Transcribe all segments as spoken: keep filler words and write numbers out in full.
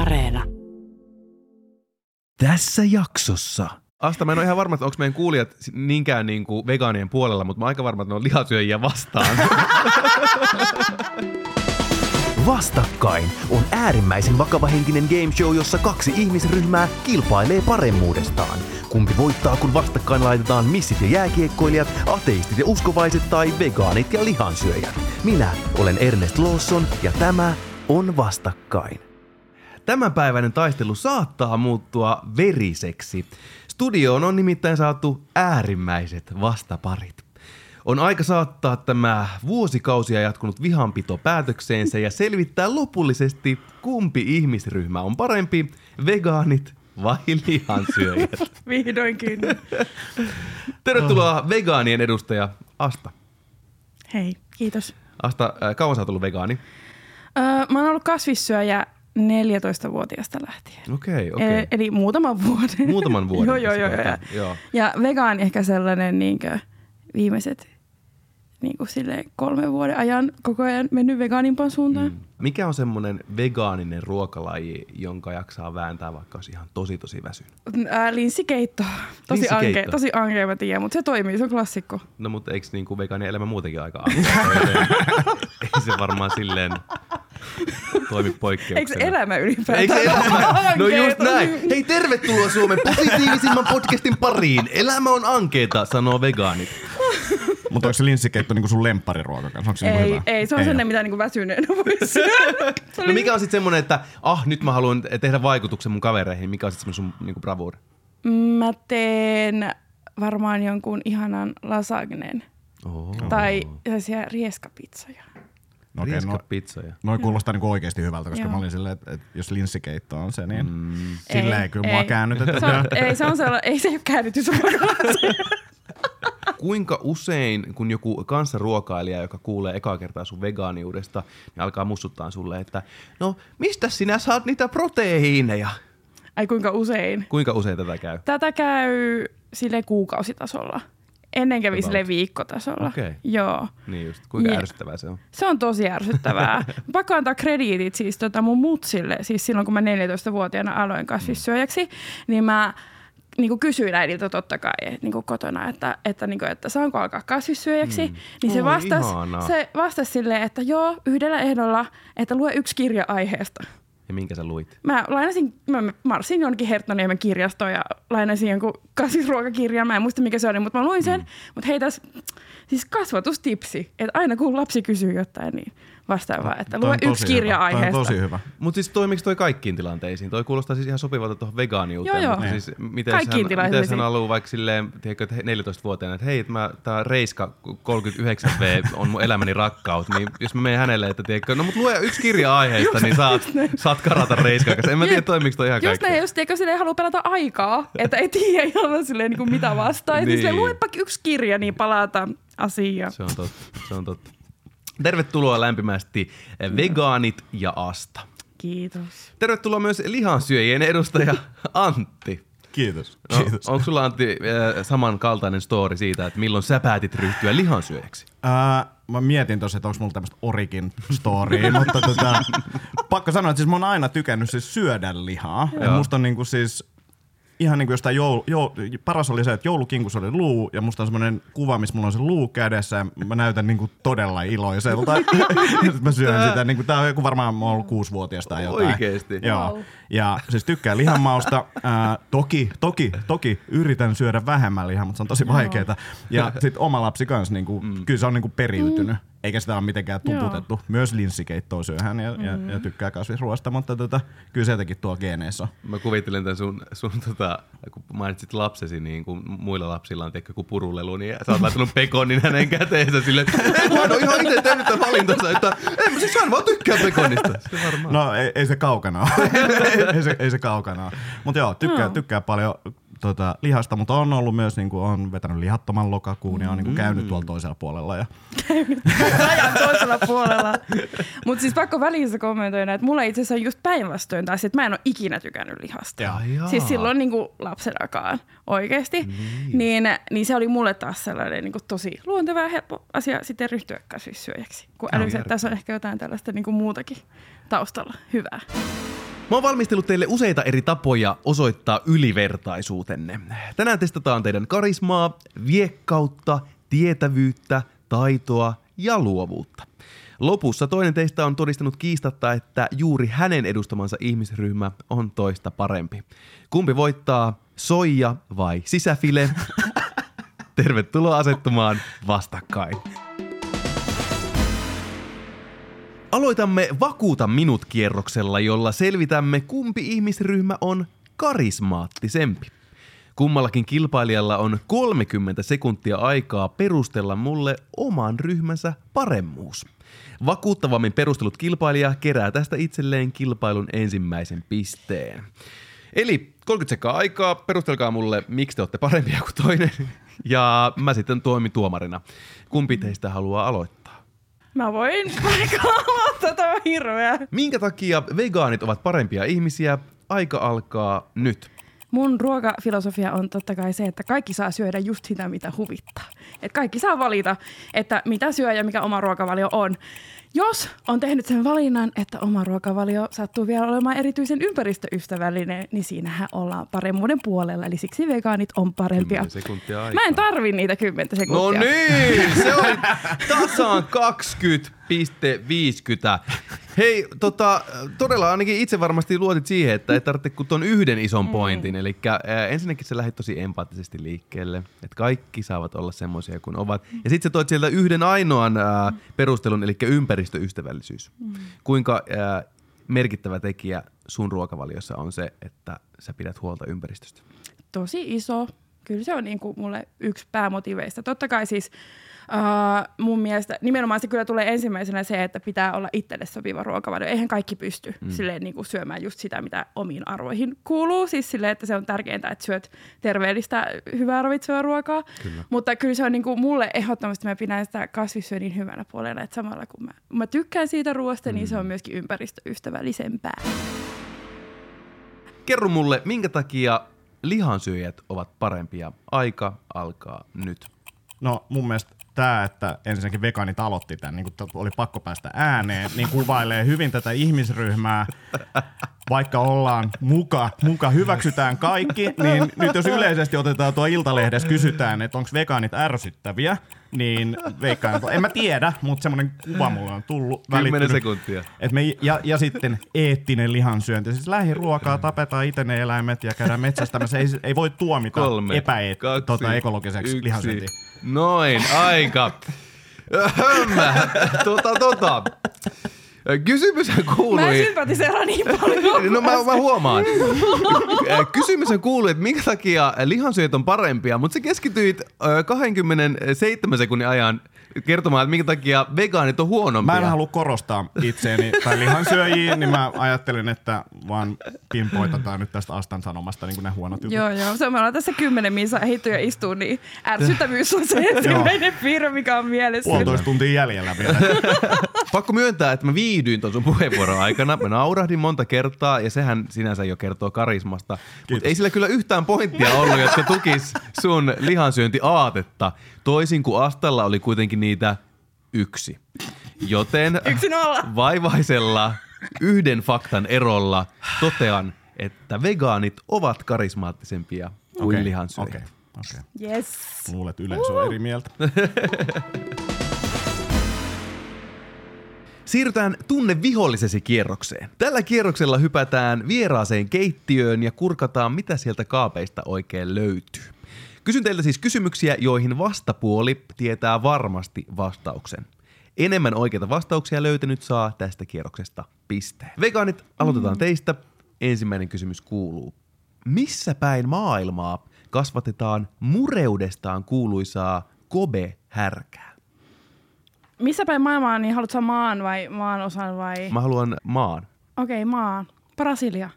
Areena. Tässä jaksossa. Asta, mä en ole ihan varma, että onko meidän kuulijat niinkään niin kuin vegaanien puolella, mutta mä oon aika varma, että ne on lihasyöjiä vastaan. Vastakkain on äärimmäisen vakavahenkinen game show, jossa kaksi ihmisryhmää kilpailee paremmuudestaan. Kumpi voittaa, kun vastakkain laitetaan missit ja jääkiekkoilijat, ateistit ja uskovaiset tai vegaanit ja lihansyöjät. Minä olen Ernest Lawson ja tämä on Vastakkain. Tämänpäiväinen taistelu saattaa muuttua veriseksi. Studioon on nimittäin saatu äärimmäiset vastaparit. On aika saattaa tämä vuosikausia jatkunut vihanpito päätökseensä ja selvittää lopullisesti, kumpi ihmisryhmä on parempi, vegaanit vai lihansyöjät. Vihdoinkin. Tervetuloa oh. vegaanien edustaja Asta. Hei, kiitos. Asta, kauan sä oot ollut vegaani? Öö, mä oon ollut kasvissyöjä neljätoistavuotiaasta lähtien. Okei, okei. Eli, eli muutaman vuoden. Muutaman vuoden. joo, joo, joo, joo. joo. Ja vegaani ehkä sellainen niinkö viimeiset niinku silleen kolmen vuoden ajan koko ajan mennyt vegaanimpaan suuntaan. Mm. Mikä on semmoinen vegaaninen ruokalaji, jonka jaksaa vääntää, vaikka olisi ihan tosi tosi väsynyt? Ää, linssikeitto. Tosi Linssikeitto. ankea, tosi ankea mä tiedän, mutta se toimii, se on klassikko. No mutta eikö niinku vegaanien elämä muutenkin aika ankea? Ei se varmaan silleen toimi poikkeuksena. Eikö se elämä ylipäätään? Eikö se elämä? No just näin. Tosi... Hei, tervetuloa Suomen positiivisimman podcastin pariin. Elämä on ankeeta, sanoo vegaanit. Mutta onko se linssikeitto niinku sun lemppariruoka kanssa? Onko se ei, niinku hyvä? ei, se on sellainen, mitä niinku väsyneenä voi syödä. No mikä on sitten semmoinen, että ah, nyt mä haluan tehdä vaikutuksen mun kavereihin. Mikä on sitten semmoinen sun niinku bravuuri? Mä teen varmaan jonkun ihanan lasagnen. Oh. Tai sellaisia rieskapizzoja. No okei, no, Rieskapizzoja. noi kuulostaa niinku oikeasti hyvältä, koska Joo. mä olin silleen, että, että jos linssikeitto on se, niin Mm. silleen Ei, kyllä ei. mua käännytetään. Se on, ei, se on sellainen, ei se ole käännytys. Kuinka usein, kun joku kanssaruokailija, joka kuulee ekaa kertaa sun vegaaniudesta, niin alkaa mussuttaa sulle, että no mistä sinä saat niitä proteiineja? Ai kuinka usein? Kuinka usein tätä käy? Tätä käy sille kuukausitasolla. Ennen kävi sille viikkotasolla. Okei. Joo. Niin just. Kuinka Ja- ärsyttävää se on? Se on tosi ärsyttävää. Pakko antaa krediitit siis tota mun mutsille. Siis silloin kun mä neljätoistavuotiaana aloin kasvissyöjäksi, niin mä niin kuin kysyin äidiltä totta kai niin kuin kotona, että, että, niin kuin, että saanko alkaa kasvissyöjäksi. Mm. Niin se Oi, vastasi, ihanaa. se vastasi silleen, että joo, yhdellä ehdolla, että lue yksi kirja aiheesta. Ja minkä sä luit? Mä lainasin, mä marssin jonnekin Herttoniemen kirjastoon ja lainasin jonkun kasvisruokakirjan. Mä en muista mikä se oli, mutta mä luin sen. Mm. Mutta hei tässä, siis kasvatustipsi, että aina kun lapsi kysyy jotain, niin vastaan vaan, että Toi lue on tosi yksi kirja hyvä. Toi aiheesta. on tosi hyvä. Mutta siis toimiks toi kaikkiin tilanteisiin? Toi kuulostaa siis ihan sopivalta tuohon vegaaniuteen. Joo, joo. Mutta siis miten Kaikkiin hän, tilanteisiin. miten hän haluaa vaikka silleen, tiedätkö, että neljätoistavuotiaana, että hei, että mä, tää Reiska kolmekymmentäyhdeksän V on mun elämäni rakkaus, niin jos mä menen hänelle, että tiedätkö, no mut lue yksi kirja aiheesta, niin saat, saat karata Reiskaa kanssa. En mä tiedä, toimiks toi ihan Just kaikkea. näin, jos tiedätkö, silleen haluaa pelata aikaa, että ei tiedä ihan silleen niin kuin mitä vastaan. Niin. Niin. Silleen, luepa yksi kirja, niin palataan asiaan. Se on totta, se on totta. Tervetuloa lämpimästi vegaanit ja Asta. Kiitos. Tervetuloa myös lihansyöjien edustaja Antti. Kiitos. No, Kiitos. onko sulla Antti äh, samankaltainen story siitä, että milloin sä päätit ryhtyä lihansyöjäksi? Ää, mä mietin tossa, että onko mulla tämmöistä origin storya, mutta tota, pakko sanoa, että siis mä oon aina tykännyt siis syödä lihaa. Ja musta on niinku siis ihan niinku jostain joulu, joulu, paras oli se, että joulukinkussa oli luu ja musta on semmoinen kuva, missä mulla on se luu kädessä ja mä näytän niinku todella iloiselta. Sitten mä syön sitä, niinku, tää on joku varmaan mä oon ollut kuusivuotias tai jotain. Oikeesti? Joo. Wow. Ja siis tykkää lihanmausta. Ää, toki, toki, toki yritän syödä vähemmän lihaa, mutta se on tosi vaikeeta. Ja sit oma lapsi kans, niinku, mm. kyllä se on niinku periytynyt. Mm. Eikä sitä ole mitenkään tuputettu. Joo. Myös linssikeittoa syöhän ja, mm. ja, ja tykkää kasvisruoasta, mutta tota, kyllä se jotenkin tuo geeneissä on. Mä kuvittelen tämän sun, sun tota, kun mainitsit lapsesi, niin kun muilla lapsilla on tehty joku purulelu, niin sä oot laittanut pekonin hänen käteensä silleen, että ei, mä oon ihan itse tehnyt tämän valintansa, että ei mä siis hän vaan tykkää pekonista. Se varmaan. No ei, ei se kaukana ole. ei, se, ei se kaukana ole. Mutta joo, tykkää, No. tykkää paljon tota, lihasta, mutta on ollut myös, niin kuin, on vetänyt lihattoman lokakuun ja on niin kuin, käynyt tuolla toisella puolella. Ja Rajan toisella puolella. Mutta siis pakko välissä kommentoida, että mulla itse asiassa on just päinvastoin taas, että mä en ole ikinä tykännyt lihasta. Ja. Jaa. Siis silloin niin kuin lapsenakaan oikeasti. Niin. Niin, niin se oli mulle taas sellainen niin kuin tosi luonteva ja helppo asia sitten ryhtyä kasvissyöjäksi. Kun älysin, että tässä on ehkä jotain tällaista niin kuin muutakin taustalla hyvää. Mä oon valmistellut teille useita eri tapoja osoittaa ylivertaisuutenne. Tänään testataan teidän karismaa, viekkautta, tietävyyttä, taitoa ja luovuutta. Lopussa toinen teistä on todistanut kiistatta, että juuri hänen edustamansa ihmisryhmä on toista parempi. Kumpi voittaa, soija vai sisäfile? Tervetuloa asettumaan vastakkain. Aloitamme Vakuuta minut -kierroksella, jolla selvitämme, kumpi ihmisryhmä on karismaattisempi. Kummallakin kilpailijalla on kolmekymmentä sekuntia aikaa perustella mulle oman ryhmänsä paremmuus. Vakuuttavammin perustelut kilpailija kerää tästä itselleen kilpailun ensimmäisen pisteen. Eli kolmekymmentä sekkaa aikaa, perustelkaa mulle, miksi te olette parempia kuin toinen, ja mä sitten toimin tuomarina. Kumpi teistä haluaa aloittaa? Mä voin vaikka aloittaa, tämä on hirveä. Minkä takia vegaanit ovat parempia ihmisiä? Aika alkaa nyt. Mun ruokafilosofia on totta kai se, että kaikki saa syödä just sitä, mitä huvittaa. Et kaikki saa valita, että mitä syö ja mikä oma ruokavalio on. Jos on tehnyt sen valinnan, että oma ruokavalio sattuu vielä olemaan erityisen ympäristöystävällinen, niin siinähän ollaan paremmuuden puolella. Eli siksi vegaanit on parempia. Sekuntia aikaa. Mä en tarvi niitä kymmentä sekuntia. No niin, se on tasaan kaksikymmentä pilkku viisikymmentä. Hei, tota, todella ainakin itse varmasti luotit siihen, että ei tarvitse kuin ton yhden ison pointin. Eli äh, ensinnäkin sä lähdit tosi empaattisesti liikkeelle, että kaikki saavat olla semmoisia kuin ovat. Ja sit sä toit sieltä yhden ainoan äh, perustelun, eli ympäristöystävällisyys. Mm. Kuinka äh, merkittävä tekijä sun ruokavaliossa on se, että sä pidät huolta ympäristöstä? Tosi iso. Kyllä se on niin kuin mulle yksi päämotiveista. Totta kai siis uh, mun mielestä nimenomaan se kyllä tulee ensimmäisenä se, että pitää olla itselle sopiva ruokavalio. Eihän kaikki pysty mm. silleen niin kuin syömään just sitä, mitä omiin arvoihin kuuluu. Siis silleen, että se on tärkeintä, että syöt terveellistä, hyvää ravitsevaa ruokaa. Kyllä. Mutta kyllä se on niin kuin mulle ehdottomasti, mä pidän sitä kasvissyönnin hyvänä puolella. Että samalla kun mä, mä tykkään siitä ruoasta, mm. niin se on myöskin ympäristöystävällisempää. Kerro mulle, minkä takia lihansyöjät ovat parempia? Aika alkaa nyt. No mun mielestä tämä, että ensinnäkin vegaanit aloitti tämän, niin kun oli pakko päästä ääneen, niin kuvailee hyvin tätä ihmisryhmää. Vaikka ollaan muka, muka hyväksytään kaikki, niin nyt jos yleisesti otetaan tuo Iltalehdessä, kysytään, että onko vegaanit ärsyttäviä, niin veikkaan, en mä tiedä, mutta semmoinen kuva mulle on tullut. Kymmenen sekuntia. Et me, ja, ja sitten eettinen lihansyönti. Siis lähiruokaa, tapetaan itse ne eläimet ja käydään metsästämässä. Ei, ei voi tuomita epäeet, tota, ekologiseksi lihansyöntiä. Noin, aika. tota, tota. Kysymyshän kuului... Mä sympatiseeraan niin paljon. No mä, mä huomaan. Kysymyshän kuului, että minkä takia lihansyöjät on parempia, mutta sä keskityit kaksikymmentäseitsemän sekunnin ajan kertomaan, että minkä takia vegaanit on huonompia. Mä en halua korostaa itseäni tai lihansyöjiin, niin mä ajattelin, että vaan pinpoitataan nyt tästä Astan sanomasta niin kuin ne huonot jutut. Joo, joo. Se me ollaan tässä kymmenen minsa hittu ja istuu, niin ärsyttävyys on se ensimmäinen piirre, mikä on mielessä. Puolitoista tuntia jäljellä vielä. Pakko myöntää, että mä viihdyin tuon sun puheenvuoron aikana. Mä naurahdin monta kertaa ja sehän sinänsä jo kertoo karismasta. Mutta ei sillä kyllä yhtään pointtia ollut, jotka tukis sun lihansyöntiaatetta. Toisin kuin Astalla oli kuitenkin niitä yksi. Joten yksi nolla. Vaivaisella yhden faktan erolla totean, että vegaanit ovat karismaattisempia kuin okay, lihansyöjät. Okei, okay, okay. Yes. Luulet yleensä on eri mieltä. Siirrytään tunne vihollisesi kierrokseen. Tällä kierroksella hypätään vieraaseen keittiöön ja kurkataan, mitä sieltä kaapeista oikein löytyy. Kysyn teiltä siis kysymyksiä, joihin vastapuoli tietää varmasti vastauksen. Enemmän oikeita vastauksia löytänyt saa tästä kierroksesta pisteen. Vegaanit, aloitetaan mm. teistä. Ensimmäinen kysymys kuuluu. Missä päin maailmaa kasvatetaan mureudestaan kuuluisaa Kobe-härkää? Missä päin maailmaa, niin haluatko maan vai maan osan vai? Mä haluan maan. Okei, okay, maan. Brasilia.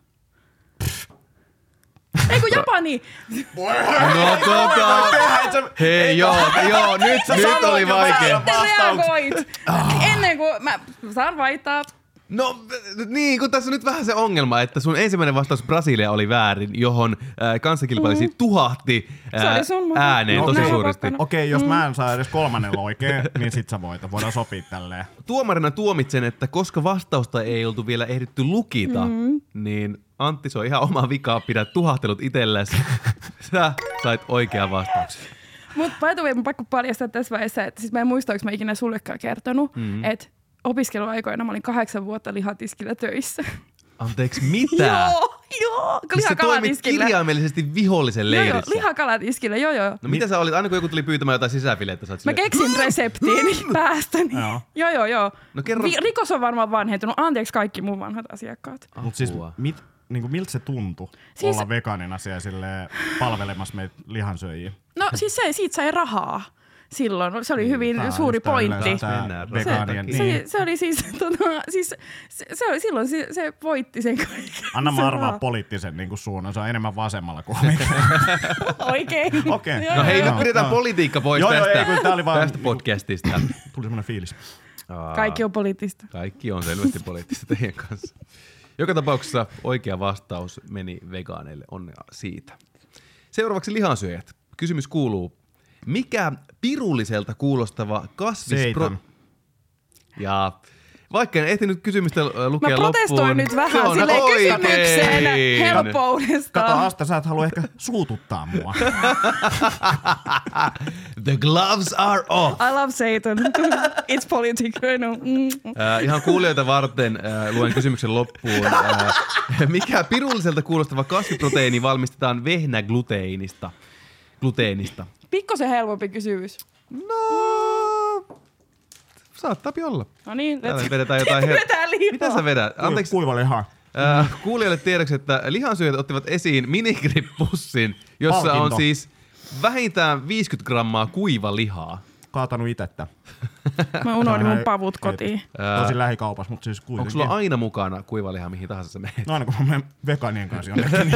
Ei kun Japani! No tota... Hei joo, joo, nyt, nyt oli vaikea. Sitten reagoit. Ennen kuin mä saan vaihtaa. No niin, kun tässä on nyt vähän se ongelma, että sun ensimmäinen vastaus Brasilia oli väärin, johon äh, kanssakilpailisi mm. tuhahti äh, ääneen no, tosi suuresti. Okei, okay, jos mm. mä en saa edes kolmannella oikein, niin sit sä voit. Voidaan sopia tälleen. Tuomarina tuomitsen, että koska vastausta ei oltu vielä ehditty lukita, mm. niin Antti, se on ihan oma vikaa, pidät tuhahtelut itsellesi. Sä sait oikean vastauksen. Mutta by the way, mun pakko paljastaa tässä vaiheessa, että siis mä en muista, onko mä ikinä sullekaan kertonut, mm. että opiskeluaikoina mä olin kahdeksan vuotta lihatiskillä töissä. Anteeksi, mitä? joo, joo. Lihakalatiskillä. Sä kirjaimellisesti vihollisen leirissä. Joo, joo, lihakalatiskillä, joo, joo. No mitä sä olit, aina kun joku tuli pyytämään jotain sisäfilettä, sä oot Mä silleen, keksin reseptiin päästäni. Joo. joo, joo, joo. No kerro. Vi- rikos on varmaan vanhentunut. Anteeksi kaikki mun vanhat asiakkaat. Mut siis, mit, niinku, miltä se tuntui siis... olla vegaanina siellä silleen palvelemassa meitä lihansyöjiä? No siis se, siitä sai rahaa. Silloin se oli hyvin Tää suuri pointti. Se, niin. se, se oli siis, tota, siis se, se oli, silloin se, se voitti sen kaiken. Anna mä arvaa poliittisen niin kuin suunnan, se on enemmän vasemmalla kuin oikein. Oikein. Okay. No hei, nyt pidetään no. politiikka pois joo, tästä, joo, ei, tää oli vaan, tästä podcastista. Tuli semmoinen fiilis. Aa, kaikki on poliittista. Kaikki on selvästi poliittista teidän kanssa. Joka tapauksessa oikea vastaus meni vegaaneille, onnea siitä. Seuraavaksi lihansyöjät. Kysymys kuuluu, mikä pirulliselta kuulostava kasvispro... Seitan. Ja vaikka en ehtinyt kysymystä lukea loppuun... Mä protestoin nyt vähän silleen kysymyksen helppoudesta. Kato Asta, sä et halua ehkä suututtaa mua. The gloves are off. I love Satan. It's political. No. Mm. Äh, ihan kuulijoita varten äh, luen kysymyksen loppuun. Äh, mikä pirulliselta kuulostava kasviproteiini valmistetaan vehnägluteenista? Gluteenista. Pikkosen helpompi kysymys. No, saattaa olla. No niin, let's vedetään jotain her... Mitä sä vedät? Anteeksi. Kuiva liha. Äh, kuulijoille tiedoksi, että lihansyöjät ottivat esiin minigrip-pussin, jossa Palkinto. on siis vähintään viisikymmentä grammaa kuiva lihaa. Kaatanut itettä. Mä unohdin mun pavut kotiin. Tosi lähikaupassa, mutta siis kuitenkin. Onko sulla aina mukana kuiva liha, mihin tahansa sä menet? No aina kun mä menen vegaanien kanssa jonnekin.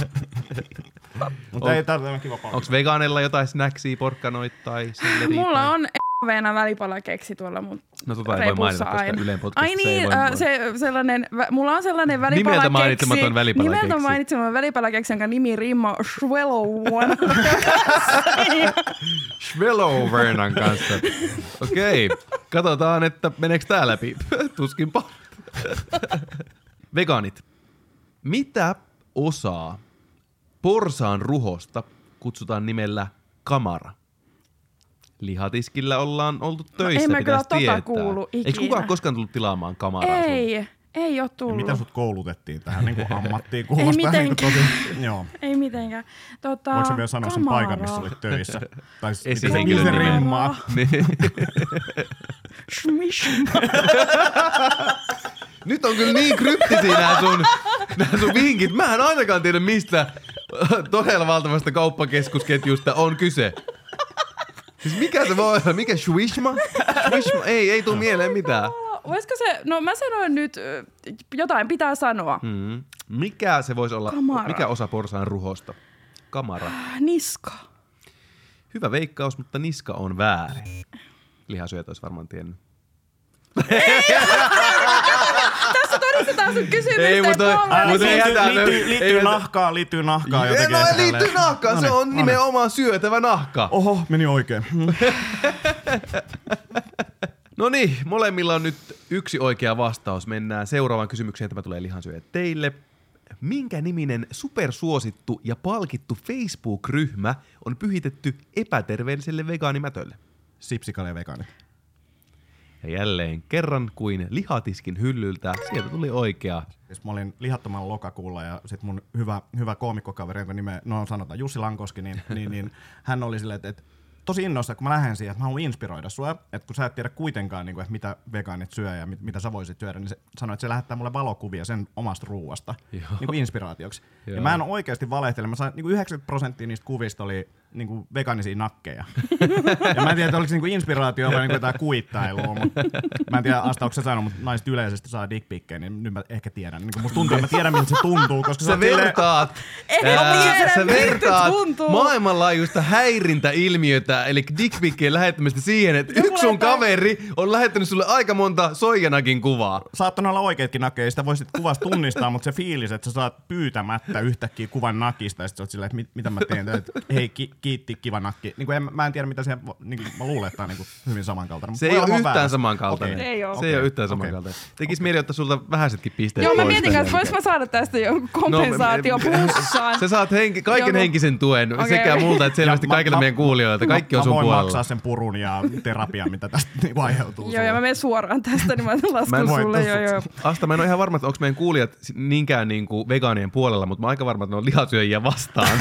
Mutta ei tarvitse kiva palkinto. Onko vegaanilla jotain snacksia, porkkanoita tai selleriä? Mulla on veena välipalakeksi tuolla mun no tota ei voi mainita, koska Ylen podcastissa ai niin, ei voi. Se, sellainen, mulla on sellainen välipalakeksi. Nimeltä mainitsematon välipalakeksi. Nimeltä mainitsematon välipalakeksi, jonka nimi rimmaa Schwellow. Schwellow Vernan kanssa. Okei, okay. Katsotaan, että meneekö tää läpi. Tuskinpa. Vegaanit. Mitä osaa porsaan ruhosta kutsutaan nimellä kamara? Lihatiskillä ollaan oltu töissä, no, pitäisi tota tietää. Kuulu ikinä. Eikö kukaan koskaan tullut tilaamaan kamaraa? Ei, sun? Ei ole tullut. Ja mitä sut koulutettiin tähän niin kuin ammattiin? Kuulostaa ei mitenkään. Niin tosi, joo. Ei mitenkään. Tota, voitko sä vielä sanoa kamara. sen paikan, missä olit töissä? Tai esihenkilön se rimmaa? Nyt on kyllä niin kryptisiä nämä sun, nämä sun vinkit. Mä en ainakaan tiedä, mistä todella valtavasta kauppakeskusketjusta on kyse. Siis mikä se voi olla? Mikä Schwishma? Schwishma? Ei, ei tuu mieleen mitään. Voisiko se, no mä sanoin nyt, jotain pitää sanoa. Mm. Mikä se voisi olla, kamara. Mikä osa porsaan ruhosta? Kamara. Niska. Hyvä veikkaus, mutta niska on väärin. Lihasyöt olisi varmaan tiennyt. Tässä todistetaan sun kysymysten ei, mutta, mutta ei hätää. Liittyy, liittyy nahkaa, liittyy nahkaa jotenkin. No liittyy nahkaan, no, se on no, nimenomaan syötävä nahka. Oho, meni oikein. No niin, molemmilla on nyt yksi oikea vastaus. Mennään seuraavaan kysymykseen. Tämä tulee lihansyöjät teille. Minkä niminen supersuosittu ja palkittu Facebook-ryhmä on pyhitetty epäterveelliselle vegaanimätölle? Sipsikale vegaani. Ja jälleen kerran kuin lihatiskin hyllyltä, sieltä tuli oikea. Siis mä olin lihattoman lokakuulla ja sit mun hyvä, hyvä koomikkokaveri, jonka nime, no sanotaan Jussi Lankoski, niin, niin, niin hän oli silleen, että, että tosi innoissa, kun mä lähden siihen, että mä haluan inspiroida sua, että kun sä et tiedä kuitenkaan, niin kuin, että mitä vegaanit syö ja mit, mitä sä voisit syödä, niin se sanoi, että se lähettää mulle valokuvia sen omasta ruuasta niin kuin inspiraatioksi. Joo. Ja mä en oikeasti valehtele, mä sain niin kuin yhdeksänkymmentä prosenttia niistä kuvista oli niinku vegaanisia nakkeja. Ja mä en tiedä, että oliko se niinku inspiraatio vai niinku jotain kuittailua, mutta mä en tiedä, Asta, onko sä sanonut, mutta naiset yleisesti saa dickpikkejä, niin nyt mä ehkä tiedän. Niin musta tuntuu, että mä tiedän, miltä se tuntuu, koska Sä vertaat, ää, sä vertaat maailmanlaajuista häirintäilmiötä, eli dickpikkien lähettämistä siihen, että yksi sun kaveri on lähettänyt sulle aika monta soijanakin kuvaa. Saattanut olla oikeatkin nakkeja, sitä voisit kuvasta tunnistaa, mutta se fiilis, että sä saat pyytämättä yhtäkkiä kuvan nakista, ja sit sä oot silleen, että mit, mitä mä teen, että hei, ki, kiitti, kiva nakki. Niin en, mä en tiedä, mitä se, niin mä luulen, että on niin hyvin samankaltainen. Se ei ole yhtään väärässä. samankaltainen. Okay. Ei ole. Se ei ole yhtään samankaltainen. Okay. Tekis mieli ottaa sulta vähäisetkin pisteet. Joo, mä mietin kanssa, vois mä saada tästä jonkun kompensaatio plussaan. Sä saat henki, kaiken Joku. henkisen tuen okay. sekä multa että selvästi kaikille meidän kuulijoilta. Kaikki on sun puolella. Mä voin maksaa sen purun ja terapian, mitä tästä niinku aiheutuu. Joo, ja mä menen suoraan tästä, niin mä laskun sulle. Joo, joo. Asta, mä en ole ihan varma, että onko meidän kuulijat niinkään niinku vegaanien puolella, mutta mä oon aika varma, että ne on lihasyöjiä vastaan.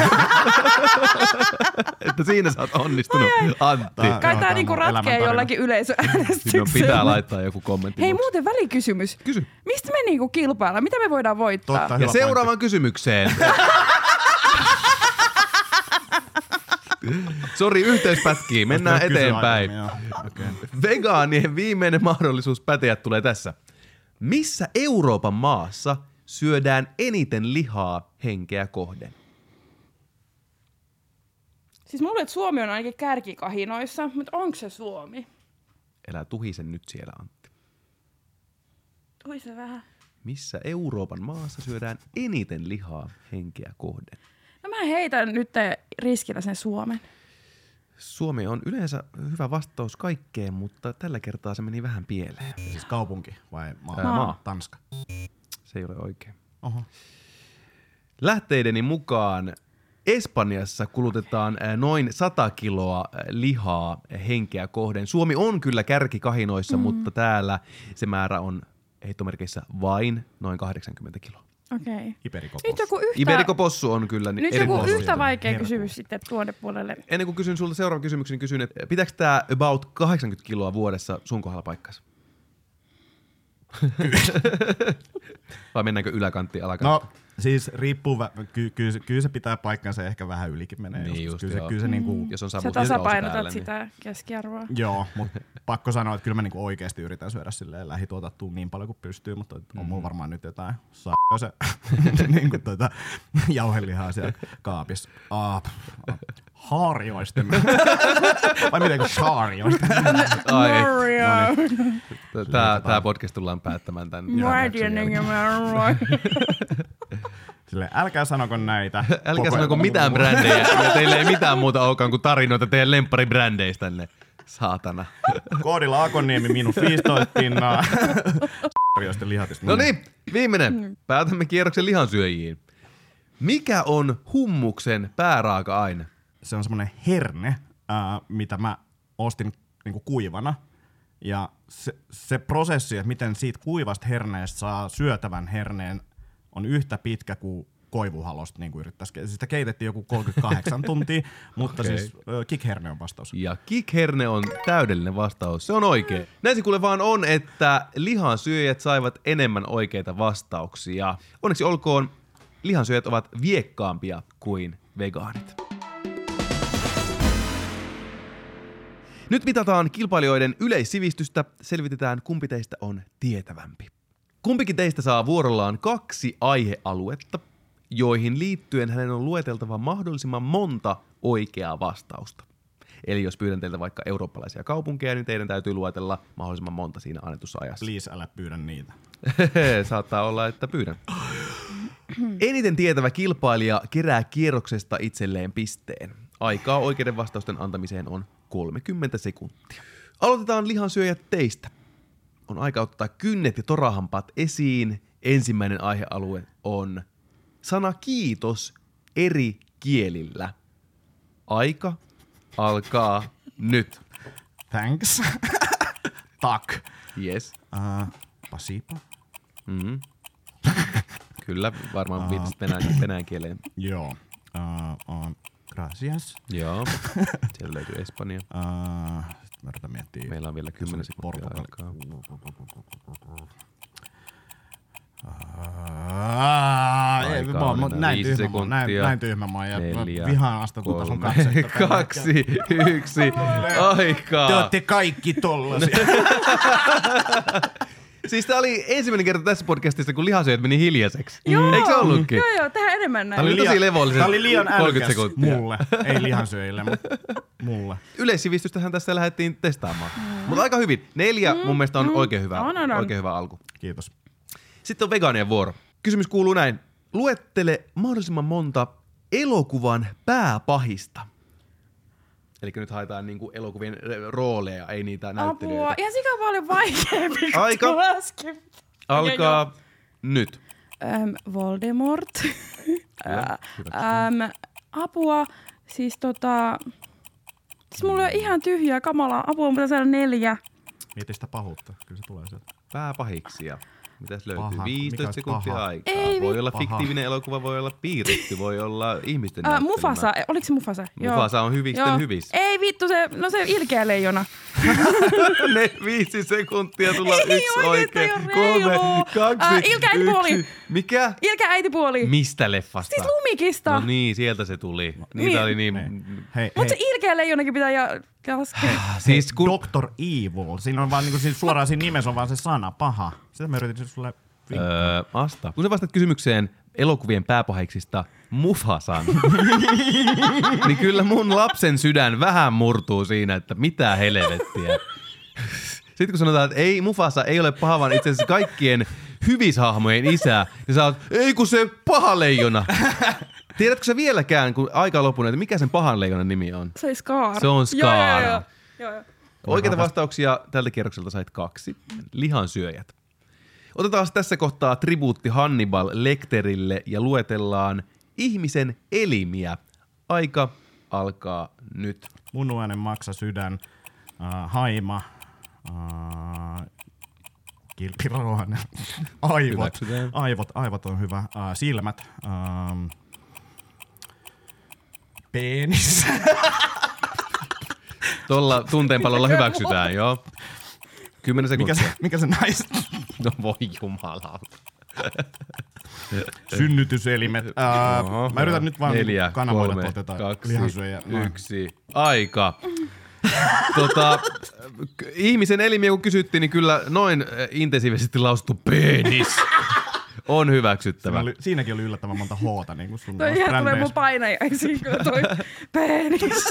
Että siinä sä oot onnistunut, Antti. Kai tää niinku ratkee jollakin yleisöäänestyksellä. Pitää laittaa joku kommentti. Hei, muuten välikysymys. Kysy. Mistä me niinku kilpaillaan? Mitä me voidaan voittaa? Totta, ja seuraavaan pointti. Kysymykseen. Sori, yhteys pätkii. Mennään eteenpäin. Okay. Vegaanien viimeinen mahdollisuus päteä tulee tässä. Missä Euroopan maassa syödään eniten lihaa henkeä kohden? Siis mulle, että Suomi on ainakin kärkikahinoissa, mutta onko se Suomi? Elää tuhisen nyt siellä, Antti. Tuhise vähän. Missä Euroopan maassa syödään eniten lihaa henkeä kohden? No mä heitän nyt riskillä sen Suomen. Suomi on yleensä hyvä vastaus kaikkeen, mutta tällä kertaa se meni vähän pieleen. Siis kaupunki vai maa? Ää, maa. Tanska. Se ei ole oikein. Oho. Lähteideni mukaan Espanjassa kulutetaan noin sata kiloa lihaa henkeä kohden. Suomi on kyllä kärkikahinoissa, mm. mutta täällä se määrä on heittomerkeissä vain noin kahdeksankymmentä kiloa. Okei. Okay. Iberikopossu. Nyt joku yhtä, Iberikopossu on kyllä nyt joku yhtä vaikea Herkku. Kysymys sitten tuonne puolelle. Ennen kuin kysyn sulta seuraavan kysymyksen, niin kysyn, että pitääkö tämä about kahdeksankymmentä kiloa vuodessa sun kohdalla paikkansa? Vai mennäänkö yläkanttiin, alakanttiin? No siis riippuu, ky- kyllä, se, kyllä se pitää paikkansa ja ehkä vähän ylikin menee. Niin just, kyllä, se, kyllä se niinku, jos on sä tasapainotat päälle, sitä niin. keskiarvoa. Joo, mutta pakko sanoa, että kyllä mä niinku oikeasti yritän syödä silleen lähituotattua niin paljon kuin pystyy, mutta on mulla varmaan nyt jotain saa se niinku tuota, jauhelihaa siellä kaapissa. Ah, ah, haarioisten. Vai miten kuin haarioisten? Mario. Tää, tää podcast tullaan päättämään tän. Silleen, älkää sanoko näitä. Älkää sanoko mitään brändejä. Ja teillä ei mitään muuta olekaan kuin tarinoita teidän lempparibrändeistäne. Saatana. Koodilla Akonniemi miinus viisitoista pinnaa. No niin, viimeinen. Päätämme kierroksen lihansyöjiin. Mikä on hummuksen pääraaka-aine? Se on semmoinen herne, äh, mitä mä ostin niinku kuivana. Ja se, se prosessi, että miten siitä kuivasta herneestä saa syötävän herneen, on yhtä pitkä kuin koivuhalosta, niin kuin yrittäisiin. Sitä keitettiin joku kolmekymmentäkahdeksan tuntia, mutta okay. siis äh, kikherne on vastaus. Ja kikherne on täydellinen vastaus. Se on oikein. Näin se kuule vaan on, että lihansyöjät saivat enemmän oikeita vastauksia. Onneksi olkoon, lihansyöjät ovat viekkaampia kuin vegaanit. Nyt mitataan kilpailijoiden yleissivistystä, selvitetään kumpi teistä on tietävämpi. Kumpikin teistä saa vuorollaan kaksi aihealuetta, joihin liittyen hänen on lueteltava mahdollisimman monta oikeaa vastausta. Eli jos pyydän teiltä vaikka eurooppalaisia kaupunkeja, niin teidän täytyy luetella mahdollisimman monta siinä annetussa ajassa. Please, älä pyydä niitä. Saattaa olla, että pyydän. Eniten tietävä kilpailija kerää kierroksesta itselleen pisteen. Aikaa oikeiden vastausten antamiseen on kolmekymmentä sekuntia. Aloitetaan lihansyöjät teistä. On aika ottaa kynnet ja torahampaat esiin. Ensimmäinen aihealue on sana kiitos eri kielillä. Aika alkaa nyt. Thanks. Tak. Yes. Uh, pasipa. Mm-hmm. Kyllä, varmaan uh, viitasit venäjän, venäjän kieleen. Joo. Uh, uh, gracias. Joo. Siellä löytyy Espanja. Uh, Mä yritän miettiä. Meillä on vielä kymmenen sekuntia aikaa. Aika Joo, mutta näin viisi tyhmä mä oon. Näin, sekuntia. näin tyhmä mä oon. Ja Neljä, vihaan astuttaa sun kolme, katsetta. kaksi, yksi, aikaa. Te ootte kaikki tollasia. Siis tää oli ensimmäinen kerta tässä podcastissa, kun lihasyöt meni hiljaiseksi. Joo. Eikö se ollutkin? Joo, joo, tehdään enemmän näin. Tää oli tosi levollinen. Tää oli liian kolmekymmentä älykäs sekuntia. mulle. Ei lihansyöjille, mutta mulle. Yleissivistystähän tässä lähdettiin testaamaan. Mm. Mutta aika hyvin. Neljä mm. mun mielestä on mm. oikein, hyvä, on, on, on. oikein hyvä alku. Kiitos. Sitten on vegaanien vuoro. Kysymys kuuluu näin. Luettele mahdollisimman monta elokuvan pääpahista. Eli nyt haetaan niinku elokuvien rooleja, ei niitä näyttelijöitä. Apua, ihan sikä paljon vaikeampi kuin Aika. tuo äsken. Alkaa Ja nyt. Öm, Voldemort. Kyllä, Öm, apua, siis tota... Siis mulla on ihan tyhjää kamalaa. Apua, mun pitää saada neljä. Mieti sitä pahuutta. Kyllä se tulee sieltä. Pääpahiksia. Mitäs löytyy? Paha. Mikä viisitoista olisi sekuntia paha? aikaa. Ei voi vi- olla paha. fiktiivinen elokuva, voi olla piirretty, voi olla ihmisten Äh, näyttelemä. Mufasa, oliko se Mufasa? Mufasa on hyvisten Joo. hyvissä. Ei vittu, se, no se ilkeä leijona. Ne viisi sekuntia, tulla Ei yksi oikeesti oikein. ole reilua. Kolme, kaksi, Äh, ilkeä äitipuoli. yksi. Mikä? Ilkeä äitipuoli. Mistä leffasta? Siis Lumikista. No niin, sieltä se tuli. Niitä Niin. oli niin... Hei, hei. Mutta se ilkeä leijonakin pitää ja, ja laskea. Siis kun... Doctor Evil. Siinä on vaan niinku siinä suoraan siinä nimessä on vaan se sana paha. Sitä mä yritin sulle vinkkaa. Öö, Asta. Kun sä vastaat kysymykseen elokuvien pääpahiksista Mufasan, niin kyllä mun lapsen sydän vähän murtuu siinä, että mitä helvettiä. Sitten kun sanotaan, että ei, Mufasa ei ole paha, vaan itse asiassa kaikkien hyvishahmojen isä, niin sä oot, ei kun se paha leijona. Tiedätkö sä vieläkään, kun aika on loppunut, että mikä sen pahan leijonan nimi on? Se on Scar. Se on Scar. Joo, joo, joo. joo, joo. Oikeita vastauksia tältä kierrokselta sait kaksi. Lihansyöjät. Otetaan tässä kohtaa tribuutti Hannibal Lecterille ja luetellaan ihmisen elimiä. Aika alkaa nyt. Munuainen, maksa, sydän, äh, haima, äh, kilpirohainen, aivot, Hyväksytään. aivot, aivot on hyvä, äh, silmät, ähm, penis, Tuolla tunteenpalolla hyväksytään, joo. Kymmenen mikä sekuntia. se, mikä se nais, No voi jumala. synnytyselimet. Äh, Oho, mä yritän nyt vaan Neljä, kanavoida kolme, tuota kaksi, lihansyöjä. yksi. Aika. tota, k- ihmisen elimiä kun kysyttiin, niin kyllä noin äh, intensiivisesti lausuttu penis on hyväksyttävä. Siinä oli, siinäkin oli yllättävän monta hoota. Niin kuin sun Toi ihan tulee brändeissä. mun painajaisiin, kun toi penis.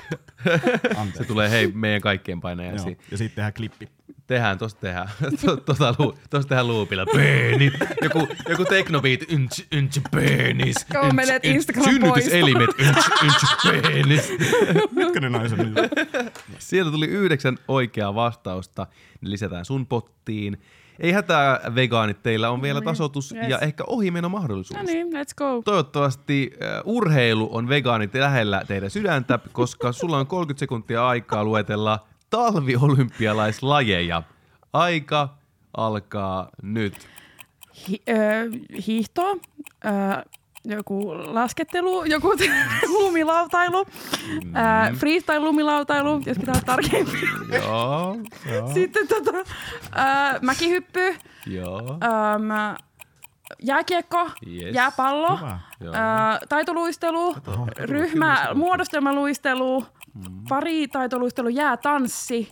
Se tulee hei meidän kaikkien painajaisiin. Joo. Ja sitten tehdään klippi. Tehdään, tosta tehdään. Tota, tosta tehdään loopilla. Penis. Joku, joku teknobeat. Ynch, ynch, penis. Kauan menet Instagram Synnytyselimet. Ynch, ynch, penis. Ykkönen naisen. Sieltä tuli yhdeksän oikeaa vastausta. Ne lisätään sun pottiin. Ei hätää vegaanit, teillä on vielä tasoitus Yes. ja ehkä ohimenomahdollisuus. No niin, let's go. Toivottavasti uh, urheilu on vegaanit lähellä teidän sydäntä, koska sulla on kolmekymmentä sekuntia aikaa luetella talviolympialaislajeja. Aika alkaa nyt. Hi- ö, hiihto, ö, joku laskettelu, joku lumilautailu, mm. ö, freestyle-lumilautailu, jos pitää olla tarkempi. Joo, joo, Sitten tota, ö, mäkihyppy, joo. Öm, jääkiekko, Yes. jääpallo, Hyvä. Joo. ö, taitoluistelu, ryhmä, muodostelmaluistelu, pari taitoluistelu, jäätanssi,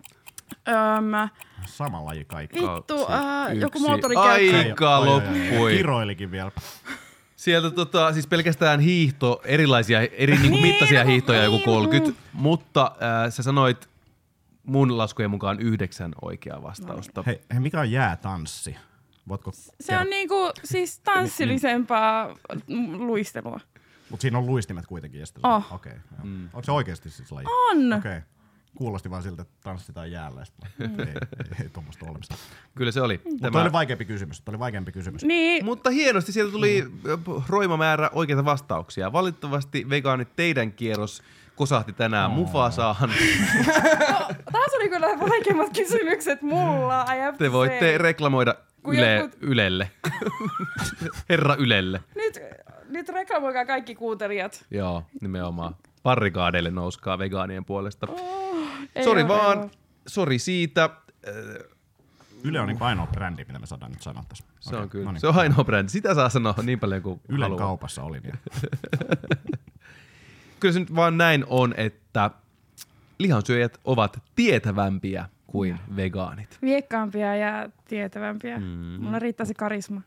öm, Sama laji kaikki. vittu, ö, Yksi. joku moottorikelkka. Aika loppui. Kiroilikin vielä. Sieltä tota, siis pelkästään hiihto, erilaisia, eri niinku mittaisia Niin, hiihtoja, joku niin. kolmekymmentä, mutta äh, sä sanoit mun laskujen mukaan yhdeksän oikeaa vastausta. Hei, hei, mikä on jäätanssi? Voitko Se on niinku siis tanssillisempaa luistelua. Mutta siinä on luistimet kuitenkin. Ja sitten... Oh. Okei. Okay, mm. Onko se oikeasti siis laji? On. Okei. Okay. Kuulosti vaan siltä, että tanssitaan jäällä. Mm. Ei, ei, ei tuommoista olemista. Kyllä se oli. Mutta toi oli vaikeampi kysymys. Toi oli vaikeampi kysymys. Niin, Mutta hienosti sieltä tuli mm. roima määrä oikeita vastauksia. Valitettavasti vegaanit teidän kierros kosahti tänään oh. Mufasaan. taas oli kyllä vaikeimmat kysymykset mulla. I have to Te voitte say. reklamoida Kun yle, jotkut- Ylelle. Herra Ylelle. Nyt, nyt reklamoikaa kaikki kuuntelijat. Joo, nimenomaan. Parrikaadeille nouskaa vegaanien puolesta. Oh, ei Sori oo, vaan, ei oo. sori siitä. Äh, Yle on niin ainoa brändi, mitä me saadaan nyt sanoa tässä. Se Okei, on kyllä. no niin. Se on ainoa brändi. Sitä saa sanoa niin paljon kuin Ylen haluaa. kaupassa oli niin. Kyllä se nyt vaan näin on, että lihansyöjät ovat tietävämpiä kuin vegaanit. Viekkaampia ja tietävämpiä. Mm. Mulla riittää se karisma.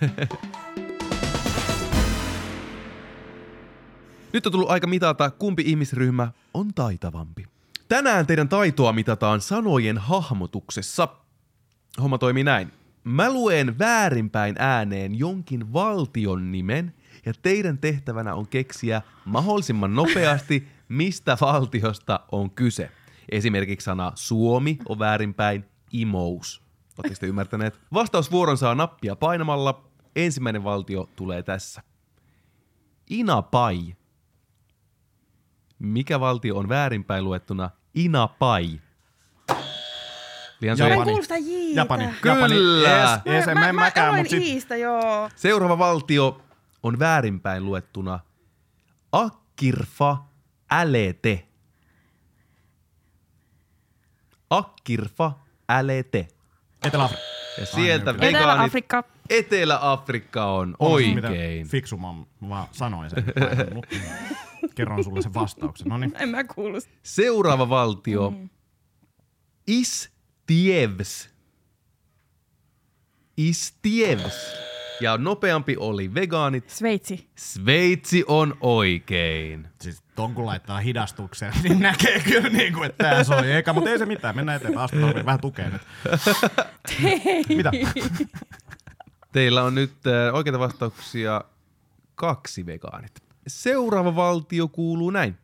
Nyt on tullut aika mitata, kumpi ihmisryhmä on taitavampi. Tänään teidän taitoa mitataan sanojen hahmotuksessa. Homma toimii näin. Mä luen väärinpäin ääneen jonkin valtion nimen, ja teidän tehtävänä on keksiä mahdollisimman nopeasti, mistä valtiosta on kyse. Esimerkiksi sana Suomi on väärinpäin imous. Oletteko te ymmärtäneet? Vastausvuoron saa nappia painamalla. Ensimmäinen valtio tulee tässä. Inapai. Mikä valtio on väärinpäin luettuna Inapai? Lihan Mä en syöjä. kuulosta jiitä. Japani. Kyllä. Japani. Ees, ees, Mä, mä, mä, en mä, mäkään, mä mut sit... iistä, joo. Seuraava valtio on väärinpäin luettuna Akkirfa älete. Akkirfa älete. Etelä-Afrikka. Ja sieltä Ai, niin, vegaanit. Etelä-Afrikka. Etelä-Afrikka on On se oikein. mitä fiksu mä vaan sanoin sen. Kerron sulle sen vastauksen. Noniin. En mä kuulu. Seuraava valtio. Mm. Istievs. Istievs. Ja nopeampi oli vegaanit. Sveitsi. Sveitsi on oikein. Siis ton kun laittaa hidastukseen, niin näkee kyllä niin kuin, että tää soi eka, mutta ei se mitään. Mennään eteenpäin. Asta tarvii vähän tukea nyt. Mitä? Teillä on nyt äh, oikeita vastauksia kaksi vegaanit. Seuraava valtio kuuluu näin.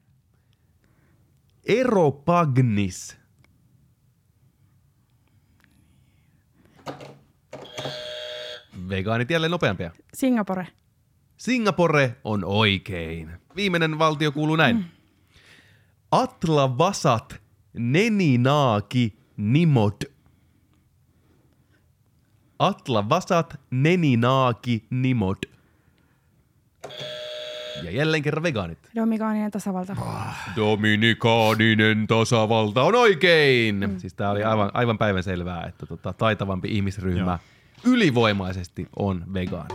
Eropagnis. Vegaanit jälleen nopeampia. Singapore. Singapore on oikein. Viimeinen valtio kuuluu näin. Mm. Atlavasat neninaaki nimod. Atlavasat neninaaki nimod. Ja jälleen kerran vegaanit. Dominikaaninen tasavalta. Dominikaaninen tasavalta on oikein. Mm. Siis tää oli aivan, aivan päivänselvää, että tota, taitavampi ihmisryhmä Joo. ylivoimaisesti on vegaani.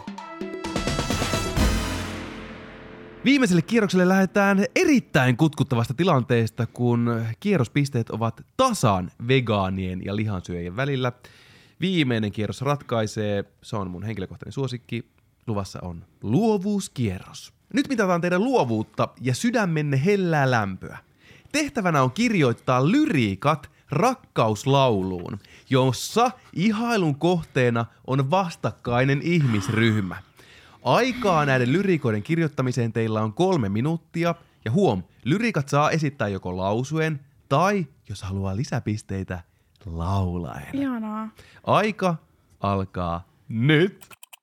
Viimeiselle kierrokselle lähdetään erittäin kutkuttavasta tilanteesta, kun kierrospisteet ovat tasan vegaanien ja lihansyöjien välillä. Viimeinen kierros ratkaisee, se on mun henkilökohtainen suosikki. Luvassa on luovuuskierros. Nyt mitataan teidän luovuutta ja sydämenne hellää lämpöä. Tehtävänä on kirjoittaa lyriikat rakkauslauluun, jossa ihailun kohteena on vastakkainen ihmisryhmä. Aikaa näiden lyriikoiden kirjoittamiseen teillä on kolme minuuttia. Ja huom, lyriikat saa esittää joko lausuen tai, jos haluaa lisäpisteitä, laulaen. Ihanaa. Aika alkaa nyt.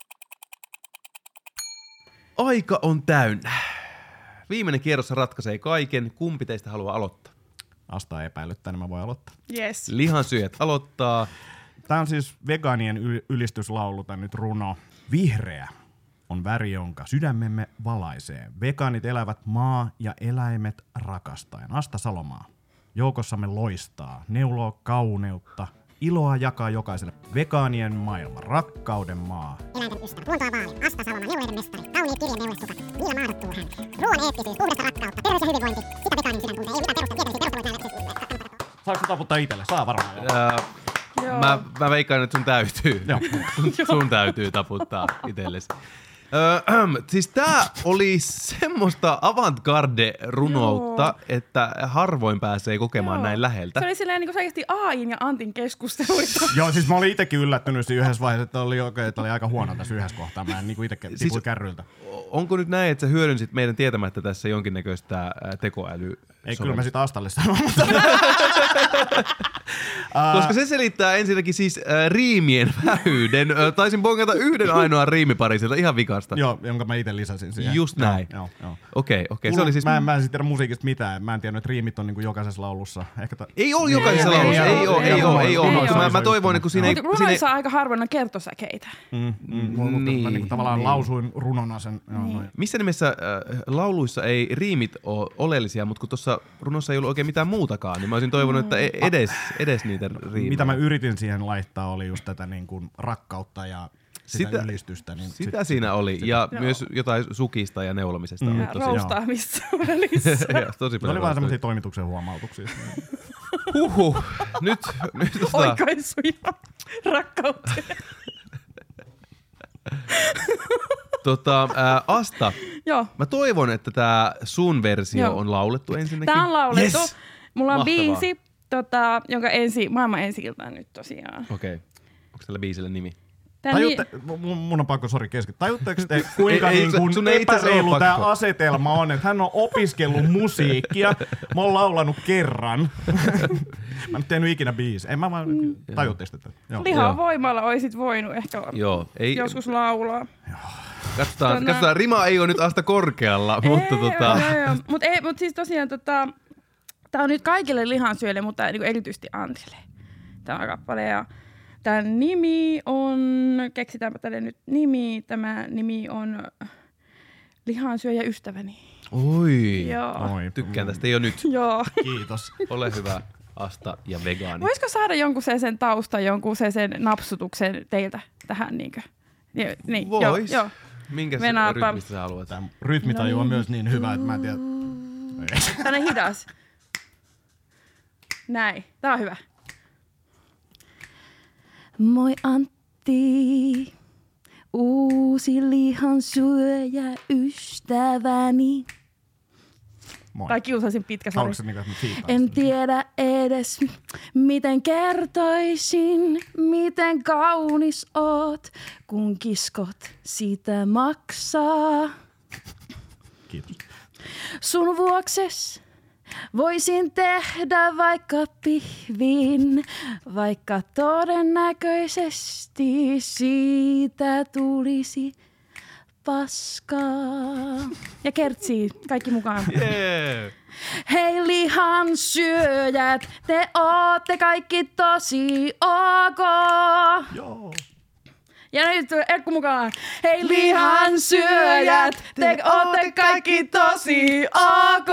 Aika on täynnä. Viimeinen kierros ratkaisee kaiken. Kumpi teistä haluaa aloittaa? Asta epäilyttää, niin mä voin aloittaa. Yes. Lihansyöjät aloittaa. Tää on siis vegaanien yl- ylistyslaulu, tää nyt runo. Vihreä on väri, jonka sydämemme valaisee. Vegaanit elävät maa ja eläimet rakastaen. Asta Salomaa. Joukossamme loistaa, neuloo kauneutta, iloa jakaa jokaiselle. Vegaanien maailma, rakkauden maa. Eläinten ystävä, luontoa vaali, Asta Saloma, neuvoiden mestari, kauniit kirjan neuvostukat, niillä maadottuu hän. Ruoan eettisyys, puhdasta rakkautta, terveys ja hyvinvointi, sitä vegaanin sydän tuntee, ei mitään perusta, tieteellisiä perusteluita näille läksistä. Saatko taputtaa itselle? Saa varmaan. Ää, mä, mä veikkaan, että sun täytyy. Joo. sun täytyy taputtaa itsellesi. Öö, siis tää oli semmoista avantgarde-runoutta, että harvoin pääsee kokemaan Joo. näin läheltä. Se oli silleen niin kuin oikeasti Ain ja Antin keskusteluita. Joo, siis mä olin itekin yllättynyt siinä yhdessä vaiheessa, että oli, okay, että oli aika huono tässä yhdessä kohtaa. Mä en niin itekin Siis- tipuin kärryiltä. Onko nyt näin, että sä hyödynsit meidän tietämättä tässä jonkinnäköistä ää, tekoäly? Ei, kyllä mä sit Astalle sanon, mutta... Koska se selittää ensinnäkin siis äh, riimien vähyyden. Äh, taisin bongata yhden ainoan riimipari sieltä ihan vikasta. Joo, jonka mä ite lisäsin siihen. Just näin. Joo, joo. Okei, okei. Se Mulla- oli siis... Mä en, mä en sit tiedä musiikista mitään. Mä en tiedä, että riimit on niinku jokaisessa laulussa. Ehkä ta... Ei ole jokaisessa Ei, laulussa. ei, Ei ei, ole, ei, ei ole, ei ei ole. ole. Mä, mä toivoin, kun siinä ei... Mutta siinä ei- runoissa aika harvoin on kertosäkeitä. Mm, mm, Niin, mutta mä niinku tavallaan niin. lausuin runona sen. Joo, noin. Missä nimessä äh, lauluissa ei riimit ole oleellisia, mutta kun tuossa tuossa runossa ei ollut oikein mitään muutakaan, niin mä olisin toivonut, että e- edes, edes niitä riimoja. Mitä mä yritin siihen laittaa oli just tätä niin kuin rakkautta ja sitä, sitä ylistystä. Niin sitä sit, siinä sitä, oli sitä. ja Joo. myös jotain sukista ja neulomisesta. Mm. Ja tosi- roustaamista välissä. Ja tosi Ne paljon oli vaan semmosia roustaa. toimituksen huomautuksia. Huhhuh. Nyt, nyt tota, Oikaisuja rakkauteen. tota, ää, Asta, Joo. mä toivon, että tää sun versio Joo. on laulettu ensinnäkin. Tää on laulettu. Yes! Mulla on Mahtavaa. biisi, tota, jonka ensi, maailman ensi-ilta nyt tosiaan. Okei. Okay. Onko tällä biisillä nimi? Tää Tajutte, mun, mun on pakko, sori kesken. Tajutteko te, kuinka Ei- ei, niin kuin sun ei itse asiassa epäreilu ole tää pakko. asetelma on, että hän on opiskellut musiikkia. Mä oon laulanut kerran. Mä en nyt tehnyt ikinä biisi. En mä vaan, tajutteko tätä? Joo. Lihan Joo. voimalla oisit voinut ehkä Joo. Ei, joskus laulaa. katsotaan, Tona- katsotaan, rima ei ole nyt Asta korkealla, mutta ei, tota... joo, joo. Mut, ei, mut siis tosiaan tota, tää on nyt kaikille lihansyöjille, mutta niinku erityisesti Antille. Tämä kappale ja tämän nimi on, keksitäänpä tälle nyt nimi, tämä nimi on Lihansyöjä ystäväni. Oi. Joo. Oi, Tykkään tästä jo nyt. Joo. Kiitos. Ole hyvä, Asta ja vegaani. Voisiko saada jonkun sen taustan, jonkun sen napsutuksen teiltä tähän niinkö? Ni, niin, Vois. Joo, joo. Minkä Venaapa. rytmistä sä haluat? Tämä rytmitaju on myös niin hyvä, että mä en tiedä. Tänne hidas. Näin. Tää on hyvä. Moi Antti, uusi lihansyöjä ystäväni. Moi. Tai kiusasin pitkä, sori. Onko se niin, että mä fiitaan En sitä? tiedä edes, miten kertoisin, miten kaunis oot, kun kiskot sitä maksaa. Kiitos. Sun vuokses voisin tehdä vaikka pihvin, vaikka todennäköisesti siitä tulisi paskaa. Ja kertsii, kaikki mukaan. Yeah. Hei lihan syöjät, te ootte kaikki tosi ok. Joo. Ja nyt Erkku mukaan. Hei lihan syöjät, te ootte kaikki tosi ok.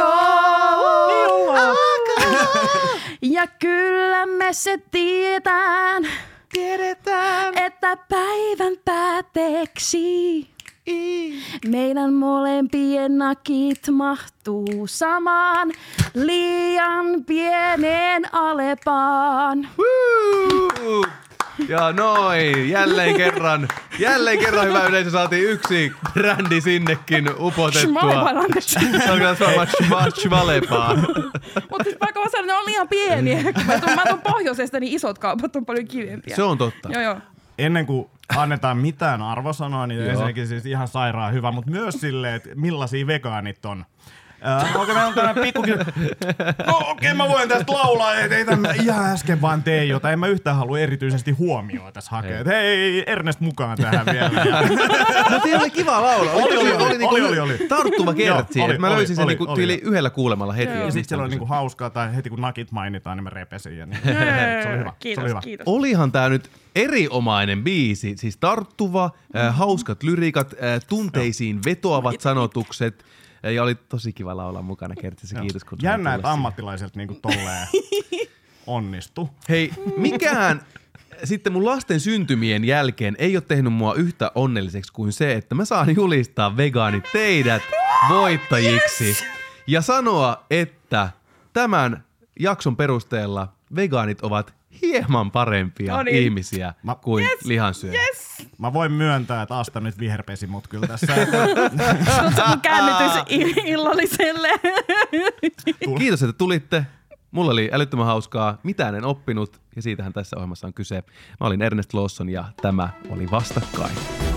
Ja kyllä me se tiedetään, tiedetään, että päivän päätteeksi meidän molempien nakit mahtuu samaan liian pieneen alepaan. Woo! Ja noin, jälleen kerran, jälleen kerran hyvä yleisö, saatiin yksi brändi sinnekin upotettua. Schmalepaan, anteeksi. Se on kyllä varmaan schma- schmalepaa. Mutta siis vaikka mä sanon, ne on liian pieniä. Kun mä tuun, mä tuun pohjoisesta, niin isot kaupat on paljon kivempiä. Se on totta. Joo, joo. Ennen kuin annetaan mitään arvosanoa, niin Joo. ensinnäkin siis ihan sairaan hyvä, mutta myös silleen, että millaisia vegaanit on. Äh, okei, okay, meillä on tämmöinen pikkukin... No okei, okay, mä voin tästä laulaa, et ei tämän ihan äsken vaan tee jotain. En mä yhtään halua erityisesti huomioon tässä hakea. Et hei, Ernest mukaan tähän vielä. Mutta oli kiva laula. Oli, oli, oli, niinku oli, oli, oli. tarttuva kertsi. Joo, oli, Mä oli, löysin sen oli, niinku oli, tyyli oli. yhdellä kuulemalla heti. Joo. Ja sitten siellä oli niinku hauskaa, tai heti kun nakit mainitaan, niin mä repesin. Ja niin. Se oli hyvä. Kiitos, se oli hyvä. kiitos. Olihan tää nyt erinomainen biisi, siis tarttuva, äh, hauskat lyriikat, äh, tunteisiin vetoavat sanotukset, äh, ja oli tosi kiva laulaa mukana, Kertsissä, kiitos kun Jännä, sait että tulla ammattilaiselta niinku tolleen onnistu. siihen. Hei, mikään sitten mun lasten syntymien jälkeen ei ole tehnyt mua yhtä onnelliseksi kuin se, että mä saan julistaa vegaanit teidät voittajiksi. Ja sanoa, että tämän jakson perusteella vegaanit ovat hieman parempia No niin. ihmisiä Mä- kuin lihansyöjät. Yes! Mä voin myöntää, että Asta nyt viherpesi mut kyllä tässä. Tuossa mun käännytys i- illalliselle. Kiitos, että tulitte. Mulla oli älyttömän hauskaa. Mitään en oppinut ja siitähän tässä ohjelmassa on kyse. Mä olin Ernest Lawson ja tämä oli Vastakkain.